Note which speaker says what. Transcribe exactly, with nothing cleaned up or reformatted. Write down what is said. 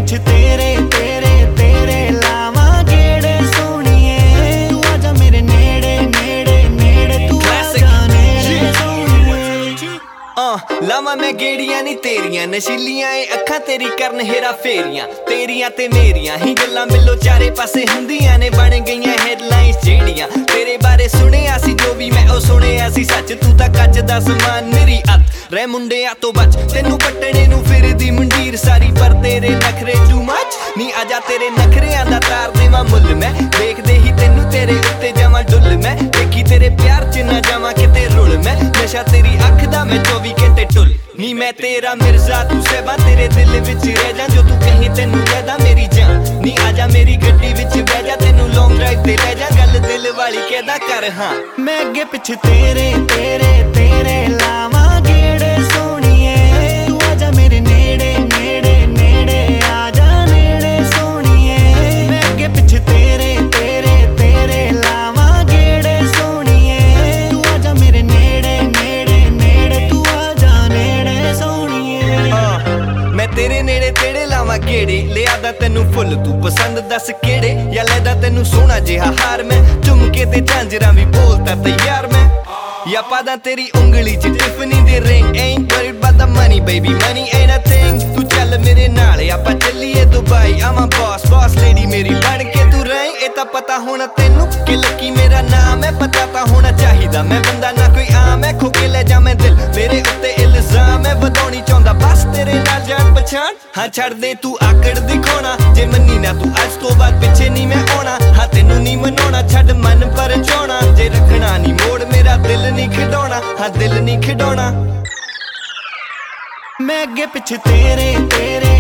Speaker 1: पिछे तेरे तेरे तेरे लावा गेड़े सोनिए तू आजा मेरे नेड़े नेड़े नेड़े तू आजा नेड़े सोनिए
Speaker 2: uh, लावा मैं गेड़ियां नी तेरियां नशीलियां ए अखां तेरी करन हेरा फेरियां तेरियां ते मेरियां ही गल्लां मिलो चारे पासे हुंदियां ने बन गईयां हेडलाइंस जेड़ियां तेरे बारे सुनिया सी जो भी मैं ओ सुनिया सी सच तू तां कच दा समान मेरी अत रे मुंडिया तो बच तेनू पट्टने नू फिरदी मंडीर सारी पर तेरे नखरे टू मच नी आजा तेरे नखरियां दा तार देवां मुल मैं देखदे ही तेनू तेरे उत्ते जावां डुल मैं देखी तेरे प्यार च ना जावां किते रुल मैं नशा तेरी अख दा मैं चौबी घंटे टुल नी मैं तेरा मिर्जा तू सहबा तेरे दिल विच रह जा जो तू कहीं तेनू कहदा मेरी जान नी आजा मेरी गड्डी विच बैठ जा तेनू लॉन्ग ड्राइव ते ले जा गल दिल वाली कहदा कर हां
Speaker 1: मैं अगे पिछे तेरे तेरे तेरे लावा गेड़े सोनिए तू आजा मेरे नेड़े नेड़े नेड़े आजा नेड़े सोनिए मैं अगे पिछे तेरे तेरे तेरे लावा गेड़े सोनिए तू आजा मेरे नेड़े नेड़े नेड़े तू आजा नेड़े सोनिए
Speaker 2: मैं तेरे नेड़े तेड़े लावां गेड़े लिया दा तेनू फुल तू पसंद दस केड़े या लेदा तेनू सोहना जिहा हार मैं झुमके ते झांजरां भी बोलता तैयार मैं या पादा तेरी उंगली च टिफनी दे ring ain't worried about the money baby money ain't a thing तू चल मेरे नाल आपां चलिए Dubai I'm a boss boss lady मेरी बन के तू रही ए तां पता होना तेनू कि लकी मेरा नाम है पता तां होना चाहिदा मैं बंदा ना कोई आम है खो के ले जा मैं दिल मेरे उत्ते इल्जाम है ਵਧਾਉਣੀ ਚਾਹੁੰਦਾ बस तेरे नाल जान पछाण हाँ छड़ दे तू आकड़ दिखाना जे मन्नी ना तू अज तो बाद पिछे नहीं मैं आना हाँ तेनू नहीं मनाउणा छड़ मन पर चाहना जे रखना नहीं मोड़ मेरा दिल नहीं खिडौना हाँ दिल नहीं खिडौना
Speaker 1: मैं अगे पिछे तेरे तेरे